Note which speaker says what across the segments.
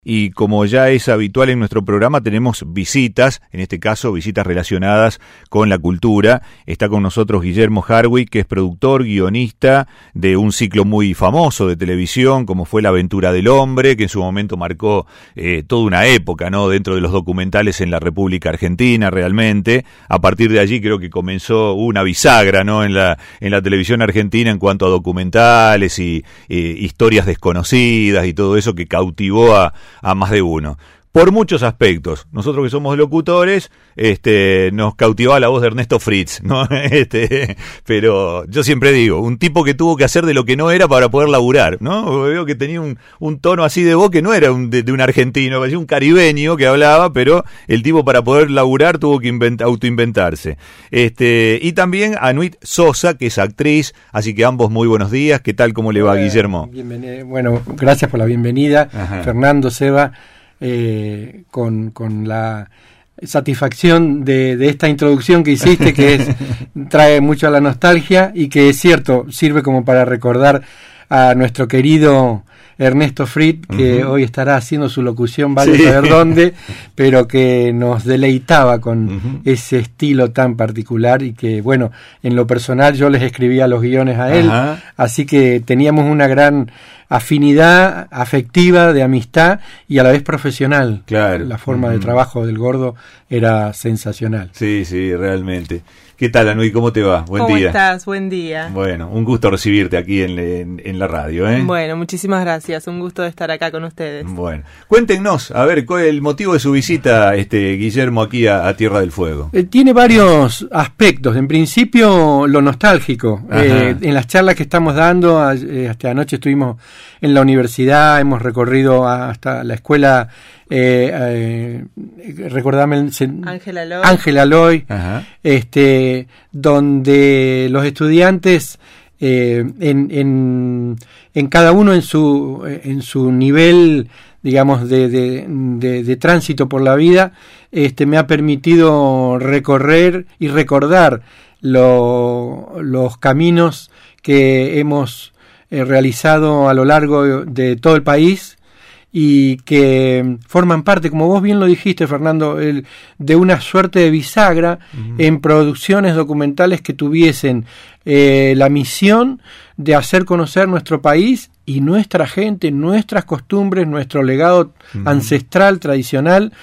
Speaker 1: Y como ya es habitual en nuestro programa, tenemos visitas, en este caso visitas relacionadas con la cultura. Está con nosotros Guillermo Hardwick, que es productor, guionista de un ciclo muy famoso de televisión, como fue La Aventura del Hombre, que en su momento marcó toda una época, ¿no?, dentro de los documentales en la República Argentina, realmente. A partir de allí creo que comenzó una bisagra, ¿no?, en la televisión argentina en cuanto a documentales y historias desconocidas y todo eso que cautivó a más de uno, por muchos aspectos. Nosotros que somos locutores, nos cautivaba la voz de Ernesto Fritz, ¿no? Pero yo siempre digo, un tipo que tuvo que hacer de lo que no era para poder laburar, ¿no? Veo que tenía un tono así de voz que no era de un argentino, parecía un caribeño que hablaba, pero el tipo para poder laburar tuvo que autoinventarse. Y también Anuit Sosa, que es actriz, así que ambos muy buenos días. ¿Qué tal? ¿Cómo le va, Guillermo?
Speaker 2: Bienvenido. Bueno, gracias por la bienvenida. Ajá. Fernando, Seba, con la satisfacción de esta introducción que hiciste, que trae mucho a la nostalgia y que es cierto, sirve como para recordar a nuestro querido Ernesto Fritz, que hoy estará haciendo su locución, vaya a saber dónde, pero que nos deleitaba con ese estilo tan particular y que, bueno, en lo personal yo les escribía los guiones a él, así que teníamos una gran afinidad afectiva, de amistad y a la vez profesional.
Speaker 1: Claro.
Speaker 2: La forma de trabajo del gordo era sensacional.
Speaker 1: Sí, realmente. ¿Qué tal, Anuy? ¿Cómo te va? Buen día.
Speaker 3: ¿Cómo estás? Buen día.
Speaker 1: Bueno, un gusto recibirte aquí en la radio, ¿eh?
Speaker 3: Bueno, muchísimas gracias. Un gusto de estar acá con ustedes.
Speaker 1: Bueno, cuéntenos, a ver, ¿cuál es el motivo de su visita, Guillermo, aquí a Tierra del Fuego?
Speaker 2: Tiene varios aspectos. En principio, lo nostálgico. En las charlas que estamos dando, hasta anoche estuvimos en la universidad, hemos recorrido hasta la escuela, recordame, Ángela Loy, donde los estudiantes en cada uno en su nivel, digamos, de tránsito por la vida, me ha permitido recorrer y recordar los caminos que hemos realizado a lo largo de todo el país y que forman parte, como vos bien lo dijiste, Fernando, de una suerte de bisagra en producciones documentales que tuviesen la misión de hacer conocer nuestro país y nuestra gente, nuestras costumbres, nuestro legado ancestral, tradicional,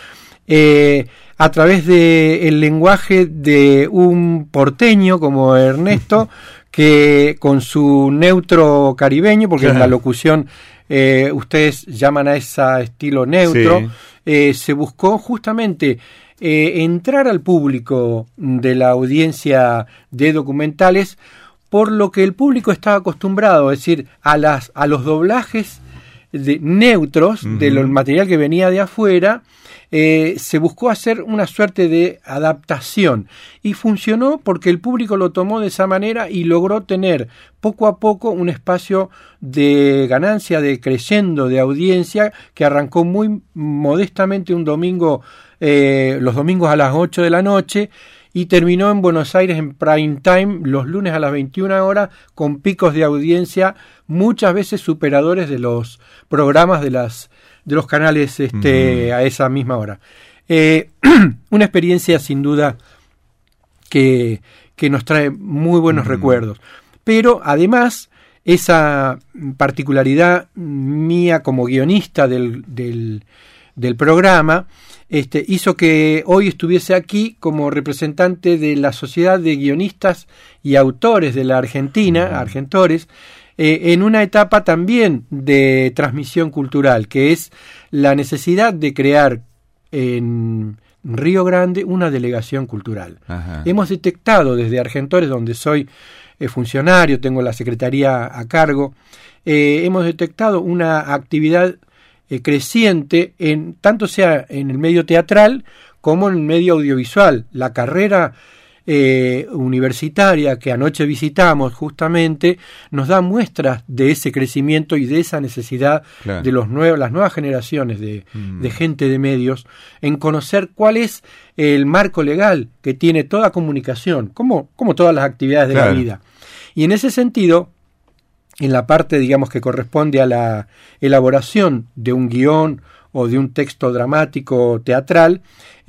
Speaker 2: a través del lenguaje de un porteño como Ernesto, que con su neutro caribeño, porque en la locución ustedes llaman a ese estilo neutro, se buscó justamente entrar al público de la audiencia de documentales por lo que el público estaba acostumbrado, es decir, a los doblajes neutros del material que venía de afuera. Se buscó hacer una suerte de adaptación y funcionó porque el público lo tomó de esa manera y logró tener poco a poco un espacio de ganancia, de creciendo de audiencia, que arrancó muy modestamente un domingo, los domingos a las 8 de la noche, y terminó en Buenos Aires en prime time los lunes a las 21 horas con picos de audiencia muchas veces superadores de los programas de los canales a esa misma hora. Una experiencia sin duda que nos trae muy buenos recuerdos. Pero además, esa particularidad mía como guionista del programa hizo que hoy estuviese aquí como representante de la Sociedad de Guionistas y Autores de la Argentina, Argentores, en una etapa también de transmisión cultural, que es la necesidad de crear en Río Grande una delegación cultural. Hemos detectado desde Argentores, donde soy funcionario, tengo la secretaría a cargo, hemos detectado una actividad creciente, tanto sea en el medio teatral como en el medio audiovisual. La carrera universitaria que anoche visitamos justamente nos da muestras de ese crecimiento y de esa necesidad de las nuevas generaciones de gente de medios en conocer cuál es el marco legal que tiene toda comunicación, como todas las actividades de la vida. Y en ese sentido, en la parte, digamos, que corresponde a la elaboración de un guión o de un texto dramático teatral,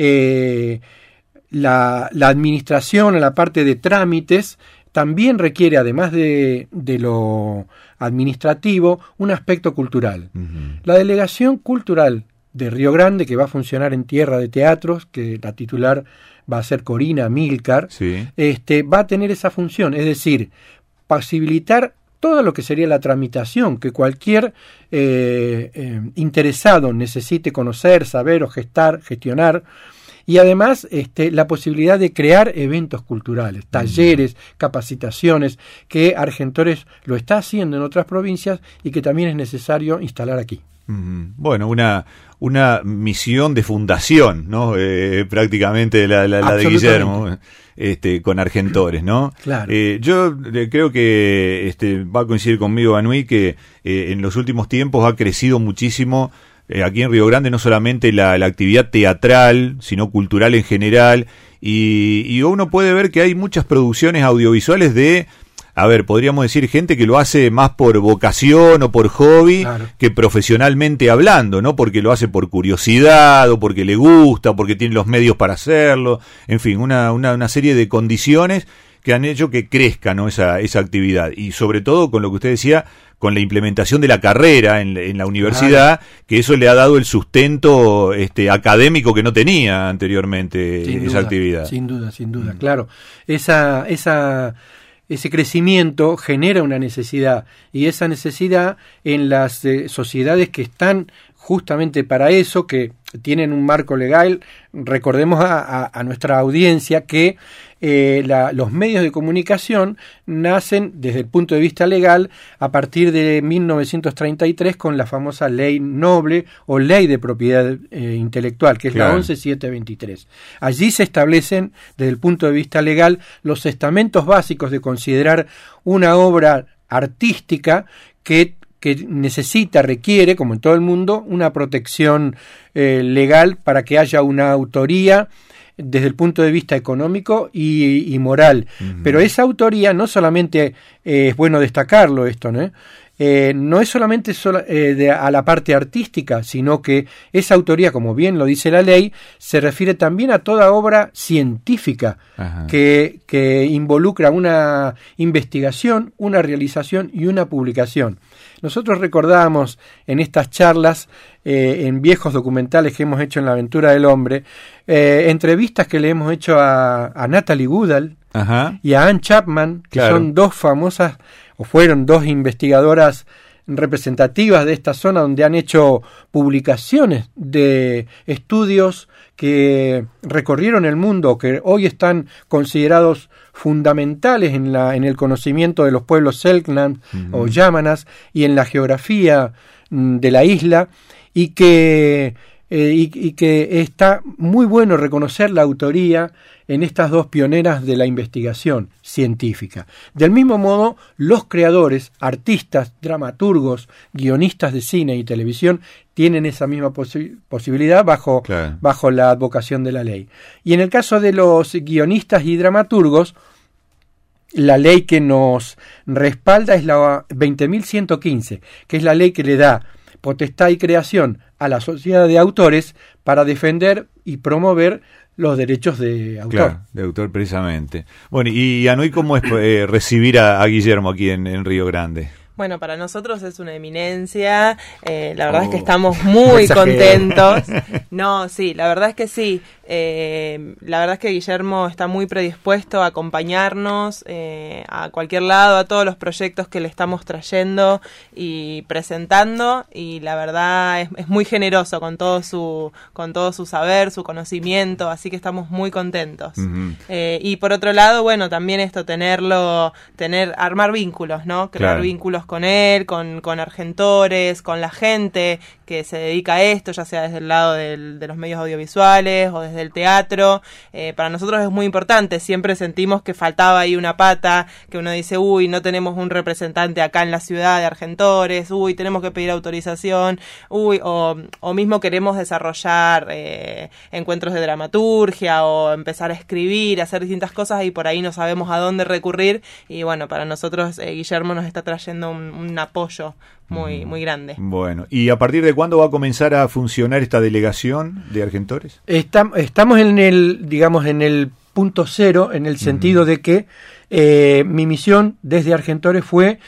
Speaker 2: la administración en la parte de trámites también requiere, además de lo administrativo, un aspecto cultural. Uh-huh. La delegación cultural de Río Grande, que va a funcionar en Tierra de Teatros, que la titular va a ser Corina Milcar, sí, va a tener esa función, es decir, posibilitar todo lo que sería la tramitación, que cualquier interesado necesite conocer, saber o gestionar, y además la posibilidad de crear eventos culturales, talleres, capacitaciones, que Argentores lo está haciendo en otras provincias y que también es necesario instalar aquí.
Speaker 1: Bueno, una misión de fundación, ¿no? Prácticamente la de Guillermo, con Argentores, ¿no?
Speaker 2: Claro.
Speaker 1: Yo creo que va a coincidir conmigo, Anui, que en los últimos tiempos ha crecido muchísimo aquí en Río Grande, no solamente la actividad teatral, sino cultural en general, y uno puede ver que hay muchas producciones audiovisuales podríamos decir gente que lo hace más por vocación o por hobby, claro, que profesionalmente hablando, ¿no? Porque lo hace por curiosidad o porque le gusta, porque tiene los medios para hacerlo, en fin, una serie de condiciones que han hecho que crezca, ¿no? esa actividad, y sobre todo con lo que usted decía, con la implementación de la carrera en la universidad, claro, que eso le ha dado el sustento académico que no tenía anteriormente esa actividad.
Speaker 2: Sin duda, claro. Ese crecimiento genera una necesidad, y esa necesidad en las sociedades que están justamente para eso, que tienen un marco legal. Recordemos a nuestra audiencia que los medios de comunicación nacen desde el punto de vista legal a partir de 1933 con la famosa Ley Noble o Ley de Propiedad Intelectual, que es
Speaker 1: claro,
Speaker 2: la 11723. Allí se establecen desde el punto de vista legal los estamentos básicos de considerar una obra artística que requiere, como en todo el mundo, una protección legal para que haya una autoría desde el punto de vista económico y moral. Uh-huh. Pero esa autoría no solamente, es bueno destacarlo esto, ¿no? No es solamente a la parte artística, sino que esa autoría, como bien lo dice la ley, se refiere también a toda obra científica que involucra una investigación, una realización y una publicación. Nosotros recordábamos en estas charlas, en viejos documentales que hemos hecho en La Aventura del Hombre, entrevistas que le hemos hecho a Natalie Goodall y a Anne Chapman, que claro, son dos famosas, o fueron dos investigadoras representativas de esta zona, donde han hecho publicaciones de estudios que recorrieron el mundo, que hoy están considerados fundamentales en el conocimiento de los pueblos Selknam o Yámanas y en la geografía de la isla, y que está muy bueno reconocer la autoría en estas dos pioneras de la investigación científica. Del mismo modo, los creadores, artistas, dramaturgos, guionistas de cine y televisión tienen esa misma posibilidad bajo la advocación de la ley. Y en el caso de los guionistas y dramaturgos, la ley que nos respalda es la 20.115, que es la ley que le da potestad y creación a la sociedad de autores para defender y promover los derechos de autor.
Speaker 1: Claro, de autor precisamente. Bueno, y Anui, ¿cómo es recibir a Guillermo aquí en Río Grande?
Speaker 3: Bueno, para nosotros es una eminencia, la verdad es que estamos muy contentos. No, sí, la verdad es que sí. La verdad es que Guillermo está muy predispuesto a acompañarnos a cualquier lado, a todos los proyectos que le estamos trayendo y presentando, y la verdad es muy generoso con todo su saber, su conocimiento, así que estamos muy contentos. Uh-huh. Y por otro lado, bueno, también esto, armar vínculos, ¿no? Crear vínculos con él, con Argentores, con la gente que se dedica a esto, ya sea desde el lado de los medios audiovisuales o desde el teatro. Para nosotros es muy importante, siempre sentimos que faltaba ahí una pata, que uno dice, no tenemos un representante acá en la ciudad de Argentores, tenemos que pedir autorización, o mismo queremos desarrollar encuentros de dramaturgia o empezar a escribir, hacer distintas cosas, y por ahí no sabemos a dónde recurrir, y bueno, para nosotros Guillermo nos está trayendo un apoyo muy grande.
Speaker 1: Bueno, ¿y a partir de cuándo va a comenzar a funcionar esta delegación de Argentores?
Speaker 2: Estamos en el punto cero, en el sentido de que mi misión desde Argentores fue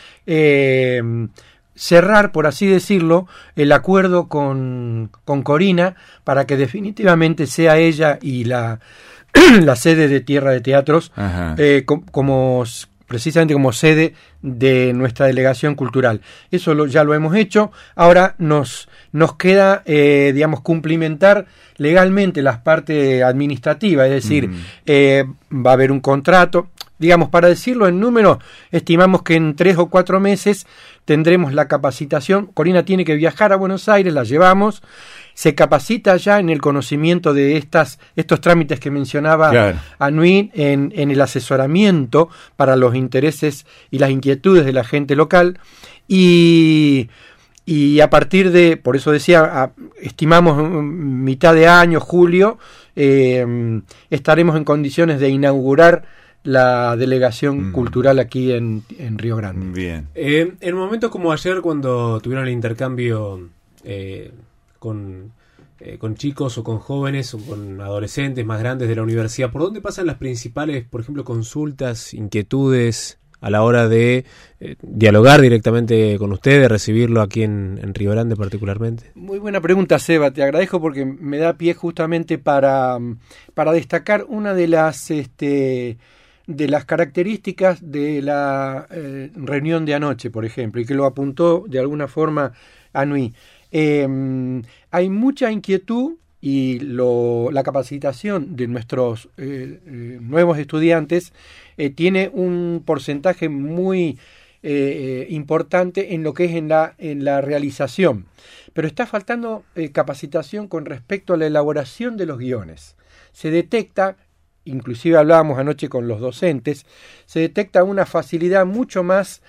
Speaker 2: cerrar, por así decirlo, el acuerdo con Corina para que definitivamente sea ella y la sede de Tierra de Teatros precisamente como sede de nuestra delegación cultural. Eso ya lo hemos hecho. Ahora nos queda, cumplimentar legalmente las partes administrativas, es decir, va a haber un contrato. Digamos, para decirlo en números, estimamos que en 3 o 4 meses tendremos la capacitación. Corina tiene que viajar a Buenos Aires, la llevamos, se capacita ya en el conocimiento de estos trámites que mencionaba Anui, en el asesoramiento para los intereses y las inquietudes de la gente local, y a partir de, por eso decía, estimamos mitad de año, julio, estaremos en condiciones de inaugurar la delegación cultural aquí en Río Grande.
Speaker 1: Bien.
Speaker 4: En momentos como ayer, cuando tuvieron el intercambio con chicos o con jóvenes o con adolescentes más grandes de la universidad, ¿por dónde pasan las principales, por ejemplo, consultas, inquietudes a la hora de dialogar directamente con usted, de recibirlo aquí en Río Grande particularmente?
Speaker 2: Muy buena pregunta, Seba, te agradezco porque me da pie justamente para destacar una de las características de la reunión de anoche, por ejemplo, y que lo apuntó de alguna forma Anui. Hay mucha inquietud y la capacitación de nuestros nuevos estudiantes tiene un porcentaje muy importante en lo que es en la realización, pero está faltando capacitación con respecto a la elaboración de los guiones. Se detecta, inclusive hablábamos anoche con los docentes, se detecta una facilidad mucho más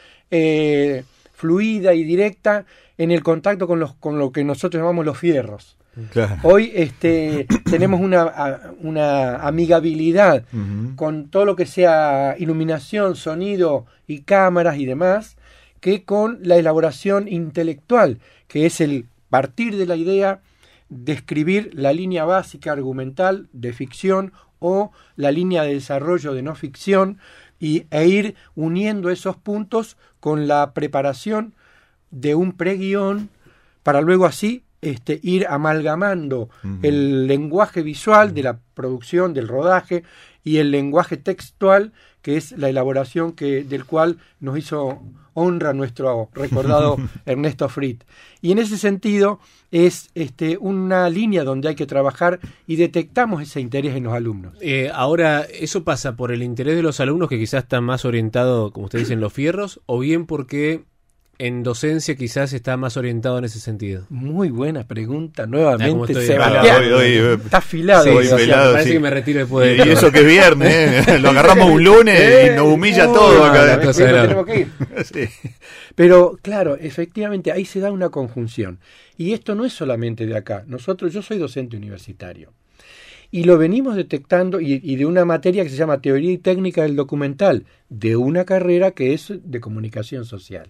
Speaker 2: fluida y directa en el contacto con lo que nosotros llamamos los fierros.
Speaker 1: Claro.
Speaker 2: Hoy tenemos una amigabilidad con todo lo que sea iluminación, sonido y cámaras y demás, que con la elaboración intelectual, que es el partir de la idea, describir la línea básica argumental de ficción o la línea de desarrollo de no ficción e ir uniendo esos puntos con la preparación de un preguión para luego así ir amalgamando el lenguaje visual de la producción, del rodaje, y el lenguaje textual, que es la elaboración del cual nos hizo honra nuestro recordado Ernesto Frit. Y en ese sentido es una línea donde hay que trabajar y detectamos ese interés en los alumnos.
Speaker 4: Ahora, ¿eso pasa por el interés de los alumnos que quizás están más orientados, como ustedes dicen, los fierros, o bien porque en docencia quizás está más orientado en ese sentido?
Speaker 2: Muy buena pregunta, nuevamente,
Speaker 4: Sebastián.
Speaker 2: Está afilado.
Speaker 4: Parece que me retiro después de
Speaker 1: y eso que es viernes, lo agarramos un lunes y nos humilla todo acá.
Speaker 2: Tenemos que ir. Sí. Pero claro, efectivamente ahí se da una conjunción. Y esto no es solamente de acá. Yo soy docente universitario. Y lo venimos detectando, y de una materia que se llama Teoría y Técnica del Documental, de una carrera que es de comunicación social.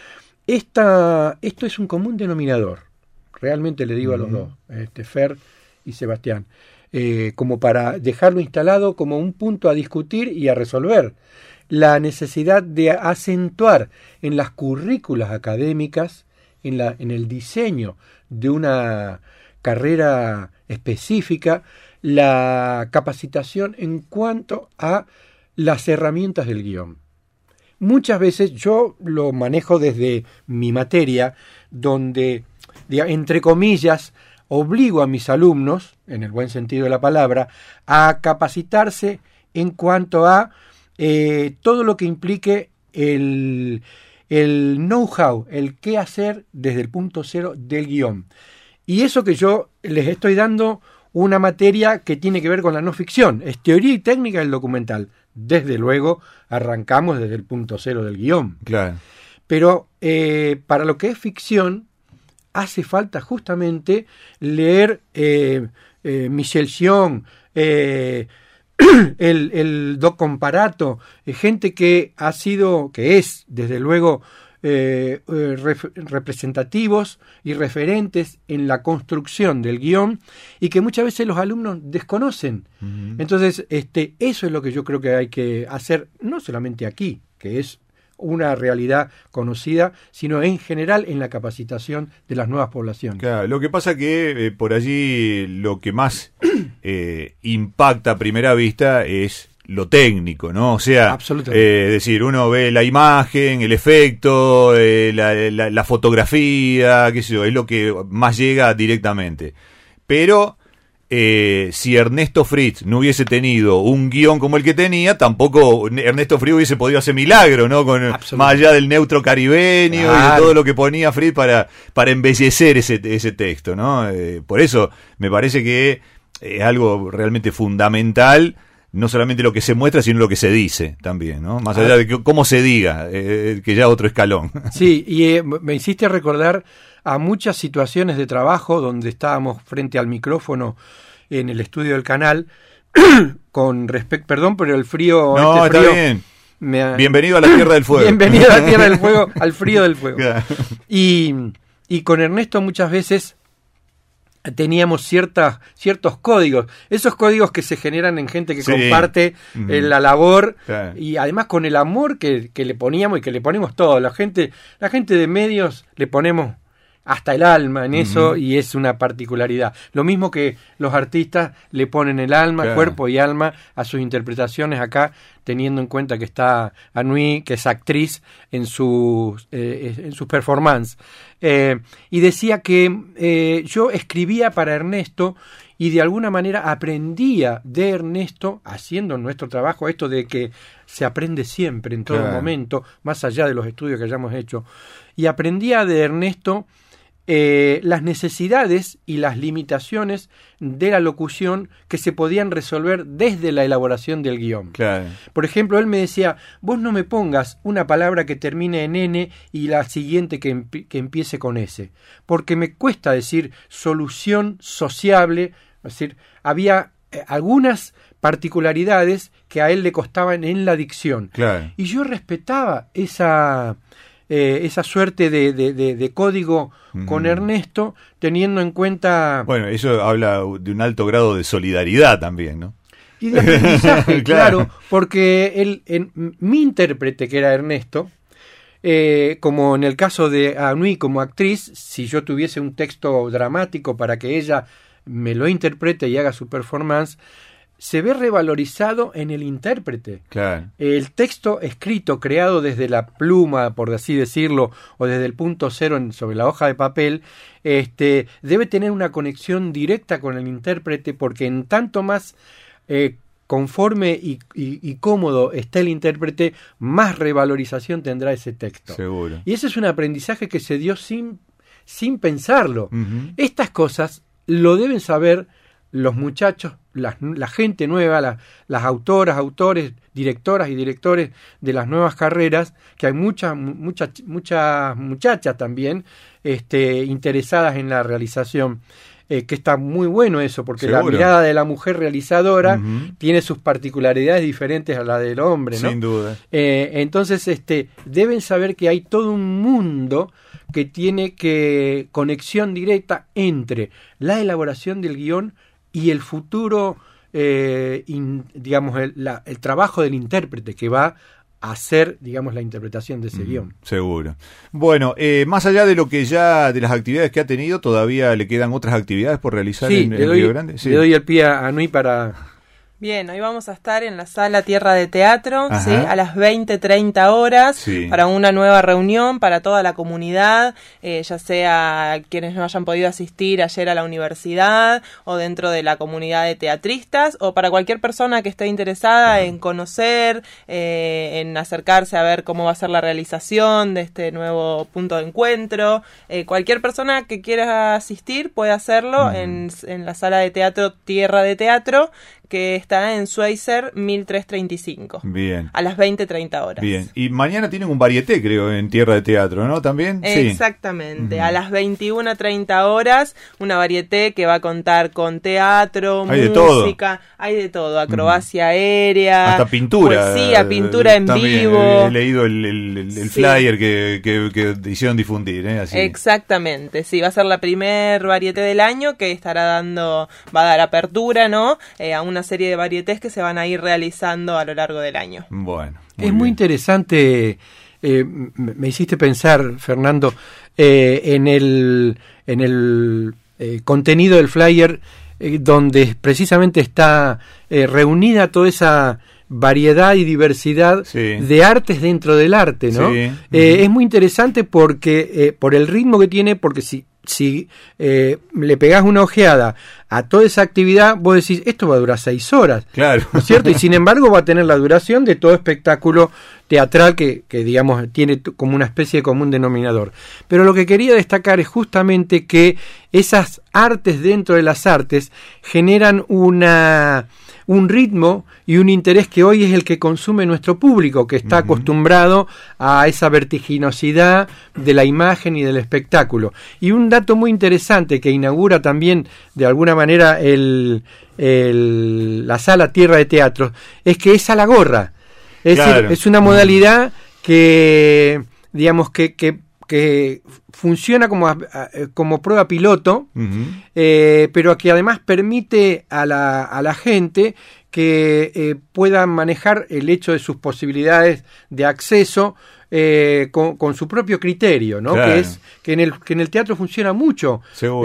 Speaker 2: Esto es un común denominador, realmente le digo a los dos, Fer y Sebastián, como para dejarlo instalado como un punto a discutir y a resolver. La necesidad de acentuar en las currículas académicas, en el diseño de una carrera específica, la capacitación en cuanto a las herramientas del guión. Muchas veces yo lo manejo desde mi materia, donde, entre comillas, obligo a mis alumnos, en el buen sentido de la palabra, a capacitarse en cuanto a todo lo que implique el know-how, el qué hacer desde el punto cero del guión. Y eso que yo les estoy dando una materia que tiene que ver con la no ficción, es teoría y técnica del documental. Desde luego arrancamos desde el punto cero del guión. Claro. Pero para lo que es ficción hace falta justamente leer Michel Sion, el Doc Comparato, gente que es desde luego representativos y referentes en la construcción del guión y que muchas veces los alumnos desconocen. Entonces, eso es lo que yo creo que hay que hacer, no solamente aquí, que es una realidad conocida, sino en general en la capacitación de las nuevas poblaciones.
Speaker 1: Claro, lo que pasa que por allí lo que más impacta a primera vista es lo técnico, ¿no? O sea, es decir, uno ve la imagen, el efecto, la fotografía, qué sé yo, es lo que más llega directamente. Pero si Ernesto Fritz no hubiese tenido un guión como el que tenía, tampoco Ernesto Fritz hubiese podido hacer milagro, ¿no? Más allá del neutro caribeño y de todo lo que ponía Fritz para embellecer ese texto, ¿no? Por eso me parece que es algo realmente fundamental, no solamente lo que se muestra, sino lo que se dice también, ¿no? Más allá de cómo se diga, que ya otro escalón.
Speaker 2: Sí, y me hiciste recordar a muchas situaciones de trabajo donde estábamos frente al micrófono en el estudio del canal, con respecto, perdón, pero el frío...
Speaker 1: No, está bien. Bienvenido a la Tierra del Fuego.
Speaker 2: Bienvenido a la Tierra del Fuego, al frío del fuego. Y con Ernesto muchas veces teníamos ciertos códigos, esos códigos que se generan en gente que comparte la labor, y además con el amor que le poníamos y que le ponemos todos, la gente de medios le ponemos hasta el alma en eso, y es una particularidad. Lo mismo que los artistas le ponen el alma, cuerpo y alma a sus interpretaciones acá, teniendo en cuenta que está Anui, que es actriz en sus performances. Y decía que yo escribía para Ernesto y de alguna manera aprendía de Ernesto, haciendo nuestro trabajo, esto de que se aprende siempre, en todo momento, más allá de los estudios que hayamos hecho, y aprendía de Ernesto las necesidades y las limitaciones de la locución que se podían resolver desde la elaboración del guión. Por ejemplo, él me decía, vos no me pongas una palabra que termine en N y la siguiente que empiece con S, porque me cuesta decir solución sociable. Es decir, había algunas particularidades que a él le costaban en la dicción. Y yo respetaba esa suerte de código con Ernesto, teniendo en cuenta...
Speaker 1: Bueno, eso habla de un alto grado de solidaridad también, ¿no?
Speaker 2: Y de aprendizaje, claro, porque mi intérprete, que era Ernesto, como en el caso de Anui como actriz, si yo tuviese un texto dramático para que ella me lo interprete y haga su performance, se ve revalorizado en el intérprete. El texto escrito, creado desde la pluma, por así decirlo, o desde el punto cero sobre la hoja de papel, debe tener una conexión directa con el intérprete, porque en tanto más conforme y cómodo esté el intérprete, más revalorización tendrá ese texto.
Speaker 1: Seguro.
Speaker 2: Y ese es un aprendizaje que se dio sin pensarlo. Estas cosas lo deben saber los muchachos, la gente nueva, las autoras, autores, directoras y directores de las nuevas carreras, que hay muchas muchachas también interesadas en la realización, que está muy bueno eso, porque la mirada de la mujer realizadora tiene sus particularidades diferentes a la del hombre, ¿no?
Speaker 1: Sin duda.
Speaker 2: Entonces, deben saber que hay todo un mundo que tiene conexión directa entre la elaboración del guión y el futuro, digamos, el trabajo del intérprete que va a hacer, digamos, la interpretación de ese guión.
Speaker 1: Seguro. Bueno, más allá de lo que ya, de las actividades que ha tenido, ¿todavía le quedan otras actividades por realizar en Río Grande?
Speaker 2: Sí, le doy el pie a Anui para...
Speaker 3: Bien, hoy vamos a estar en la sala Tierra de Teatro, ¿sí? A las 20:30 horas, para una nueva reunión para toda la comunidad, ya sea quienes no hayan podido asistir ayer a la universidad o dentro de la comunidad de teatristas, o para cualquier persona que esté interesada en conocer, en acercarse a ver cómo va a ser la realización de este nuevo punto de encuentro. Cualquier persona que quiera asistir puede hacerlo en la sala de teatro Tierra de Teatro, que está en Schweizer 1335.
Speaker 1: Bien.
Speaker 3: A las 20:30 horas.
Speaker 1: Bien. Y mañana tienen un varieté, creo, en Tierra de Teatro, ¿no? ¿También?
Speaker 3: Exactamente. A las 21:30 horas, una varieté que va a contar con teatro, música, hay de todo, acrobacia aérea,
Speaker 1: hasta pintura.
Speaker 3: Poesía, pintura en vivo.
Speaker 1: He leído el flyer que hicieron difundir, Así.
Speaker 3: Exactamente, sí, va a ser la primer varieté del año que va a dar apertura, ¿no? A una serie de varietés que se van a ir realizando a lo largo del año.
Speaker 1: Bueno.
Speaker 2: Muy interesante, me hiciste pensar, Fernando, en el contenido del flyer, donde precisamente está reunida toda esa variedad y diversidad de artes dentro del arte, ¿no?
Speaker 1: Sí.
Speaker 2: Es muy interesante porque por el ritmo que tiene, porque si le pegás una ojeada a toda esa actividad, vos decís, esto va a durar 6 horas.
Speaker 1: Claro.
Speaker 2: ¿No es cierto? Y sin embargo va a tener la duración de todo espectáculo teatral que digamos, tiene como una especie de común denominador. Pero lo que quería destacar es justamente que esas artes dentro de las artes generan un ritmo y un interés que hoy es el que consume nuestro público, que está acostumbrado a esa vertiginosidad de la imagen y del espectáculo. Y un dato muy interesante que inaugura también de alguna manera la sala Tierra de Teatro es que es a la gorra. Es decir, es una modalidad que, digamos, que funciona como prueba piloto, pero que además permite a la gente que pueda manejar el hecho de sus posibilidades de acceso con su propio criterio, ¿no?
Speaker 1: Claro.
Speaker 2: Que en el teatro funciona mucho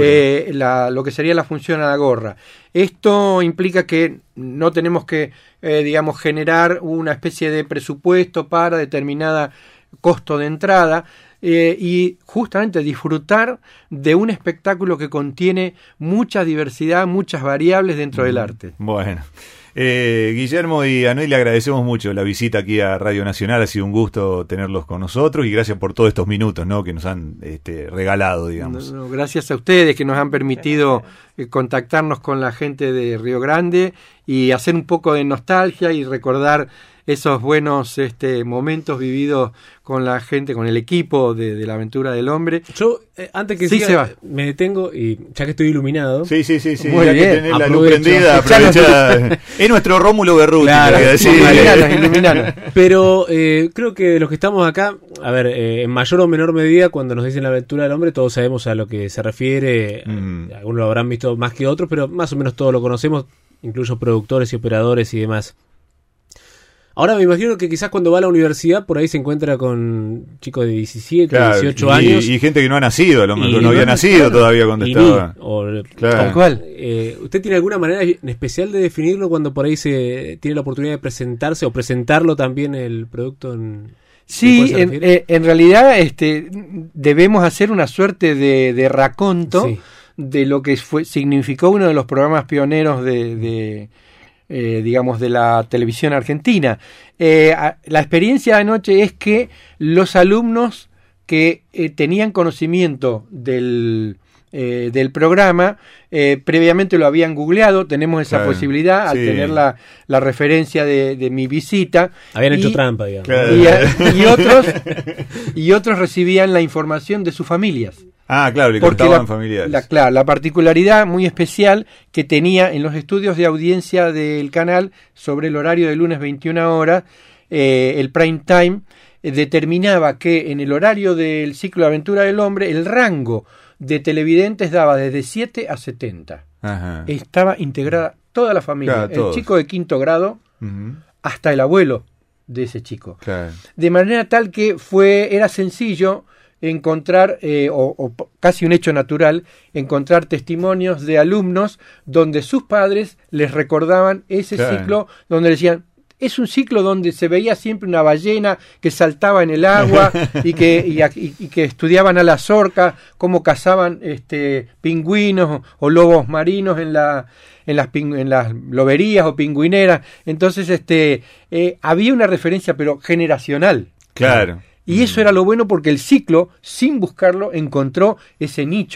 Speaker 2: lo que sería la función a la gorra. Esto implica que no tenemos que digamos, generar una especie de presupuesto para determinada costo de entrada, y justamente disfrutar de un espectáculo que contiene mucha diversidad, muchas variables dentro del arte.
Speaker 1: Bueno, Guillermo y Anoy, le agradecemos mucho la visita aquí a Radio Nacional, ha sido un gusto tenerlos con nosotros y gracias por todos estos minutos, ¿no?, que nos han regalado, digamos.
Speaker 2: Gracias a ustedes que nos han permitido contactarnos con la gente de Río Grande y hacer un poco de nostalgia y recordar esos buenos momentos vividos con la gente, con el equipo de la aventura del hombre.
Speaker 4: Yo, antes que siga, me detengo y ya que estoy iluminado.
Speaker 1: Sí.
Speaker 2: Muy
Speaker 1: ya
Speaker 2: bien.
Speaker 1: que tenés la luz prendida, aprovecha. Es nuestro Rómulo Berruti.
Speaker 4: Claro,
Speaker 2: iluminanos.
Speaker 4: Pero creo que de los que estamos acá, a ver, en mayor o menor medida, cuando nos dicen la aventura del hombre, todos sabemos a lo que se refiere. Algunos lo habrán visto más que otros, pero más o menos todos lo conocemos, incluso productores y operadores y demás. Ahora me imagino que quizás cuando va a la universidad por ahí se encuentra con chicos de 17, 18 años.
Speaker 1: Y gente que no ha nacido, a lo mejor no había nacido todavía cuando estaba.
Speaker 2: Tal cual.
Speaker 4: ¿Usted tiene alguna manera en especial de definirlo cuando por ahí se tiene la oportunidad de presentarse o presentarlo también el producto?
Speaker 2: Sí, en realidad debemos hacer una suerte de raconto de lo que significó uno de los programas pioneros digamos, de la televisión argentina. La experiencia de anoche es que los alumnos que tenían conocimiento del programa, previamente lo habían googleado, tenemos esa posibilidad al tener la referencia de mi visita.
Speaker 4: Habían hecho trampa, digamos.
Speaker 2: Y otros recibían la información de sus familias.
Speaker 1: Ah, claro, le contaban familiares.
Speaker 2: La particularidad muy especial que tenía en los estudios de audiencia del canal sobre el horario de lunes 21 horas, el prime time, determinaba que en el horario del ciclo de Aventura del Hombre, el rango de televidentes daba desde 7 a 70. Ajá. Estaba integrada toda la familia, el chico de 5º grado hasta el abuelo de ese chico. Claro. De manera tal que era sencillo encontrar, o casi un hecho natural, encontrar testimonios de alumnos donde sus padres les recordaban ese ciclo, donde decían, es un ciclo donde se veía siempre una ballena que saltaba en el agua y que estudiaban a las orcas, cómo cazaban pingüinos o lobos marinos en las loberías o pingüineras. Entonces había una referencia, pero generacional.
Speaker 1: Claro.
Speaker 2: Y eso era lo bueno porque el ciclo, sin buscarlo, encontró ese nicho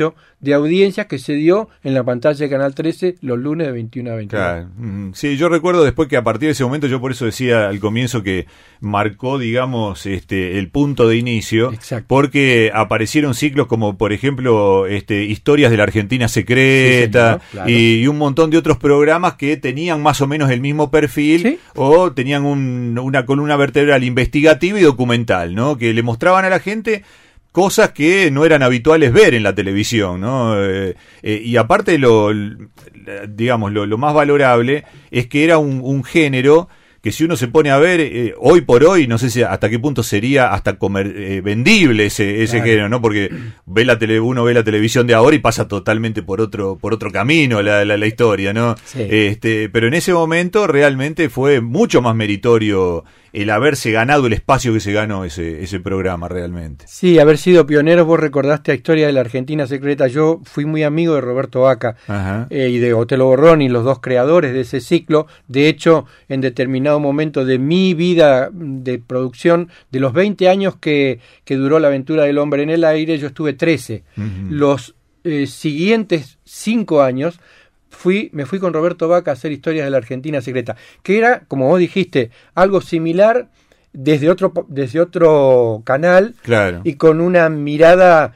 Speaker 2: de audiencias que se dio en la pantalla de Canal 13 los lunes de 21 a 22.
Speaker 1: Claro. Sí, yo recuerdo después que a partir de ese momento, yo por eso decía al comienzo que marcó, digamos, el punto de inicio.
Speaker 2: Exacto.
Speaker 1: Porque aparecieron ciclos como, por ejemplo, Historias de la Argentina Secreta,
Speaker 2: sí, señor, claro.
Speaker 1: y un montón de otros programas que tenían más o menos el mismo perfil,
Speaker 2: ¿sí?
Speaker 1: O tenían una columna vertebral investigativa y documental, ¿no? Que le mostraban a la gente cosas que no eran habituales ver en la televisión, ¿no? Y aparte digamos, lo más valorable es que era un género que si uno se pone a ver, hoy por hoy, no sé si hasta qué punto sería hasta vendible ese
Speaker 2: claro.
Speaker 1: género, ¿no? Porque uno ve la televisión de ahora y pasa totalmente por otro camino la historia, ¿no?
Speaker 2: Sí.
Speaker 1: Pero en ese momento realmente fue mucho más meritorio el haberse ganado el espacio que se ganó ese programa realmente.
Speaker 2: Sí, haber sido pioneros. Vos recordaste la Historia de la Argentina Secreta. Yo fui muy amigo de Roberto Vaca y de Otelo Borroni, los dos creadores de ese ciclo. De hecho, en determinado momento de mi vida de producción, de los 20 años que duró La Aventura del Hombre en el Aire, yo estuve 13. Los siguientes 5 años me fui con Roberto Vaca a hacer Historias de la Argentina Secreta, que era, como vos dijiste, algo similar desde otro canal,
Speaker 1: claro,
Speaker 2: y con una mirada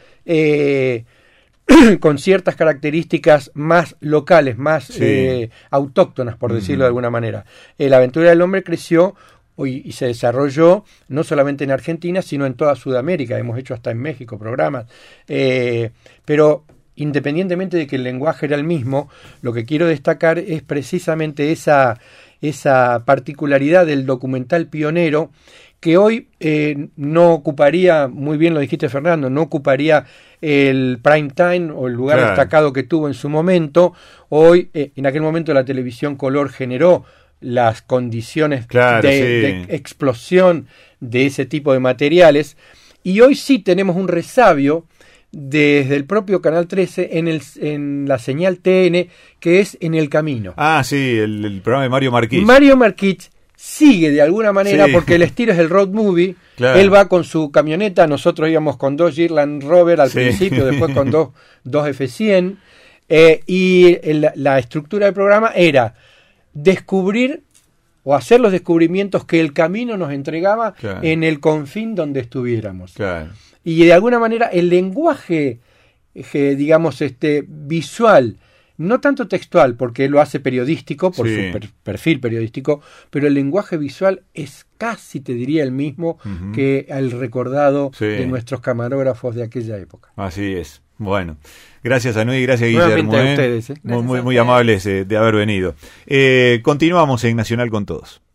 Speaker 2: con ciertas características más locales, más
Speaker 1: sí,
Speaker 2: autóctonas, por decirlo de alguna manera. La Aventura del Hombre creció y se desarrolló no solamente en Argentina, sino en toda Sudamérica. Hemos hecho hasta en México programas, pero independientemente de que el lenguaje era el mismo, lo que quiero destacar es precisamente esa particularidad del documental pionero, que hoy no ocuparía, muy bien lo dijiste Fernando, no ocuparía el prime time o el lugar
Speaker 1: claro,
Speaker 2: destacado que tuvo en su momento. Hoy, en aquel momento la televisión color generó las condiciones
Speaker 1: claro,
Speaker 2: de explosión de ese tipo de materiales, y hoy sí tenemos un resabio desde el propio Canal 13 en la señal TN, que es En el Camino.
Speaker 1: Ah, sí, el programa de Mario Marquich.
Speaker 2: Mario Marquich sigue de alguna manera,
Speaker 1: sí,
Speaker 2: porque el estilo es el road movie.
Speaker 1: Claro.
Speaker 2: Él va con su camioneta, nosotros íbamos con 2 Land Rover al
Speaker 1: sí,
Speaker 2: principio, después con dos F100, y la estructura del programa era descubrir o hacer los descubrimientos que el camino nos entregaba, claro, en el confín donde estuviéramos.
Speaker 1: Claro.
Speaker 2: Y de alguna manera el lenguaje, digamos, visual, no tanto textual, porque él lo hace periodístico, por
Speaker 1: sí,
Speaker 2: su perfil periodístico, pero el lenguaje visual es casi, te diría, el mismo que el recordado
Speaker 1: sí,
Speaker 2: de nuestros camarógrafos de aquella época.
Speaker 1: Así es. Bueno, gracias a Noé y gracias Guillermo.
Speaker 2: A ustedes,
Speaker 1: muy amables de haber venido. Continuamos en Nacional con Todos.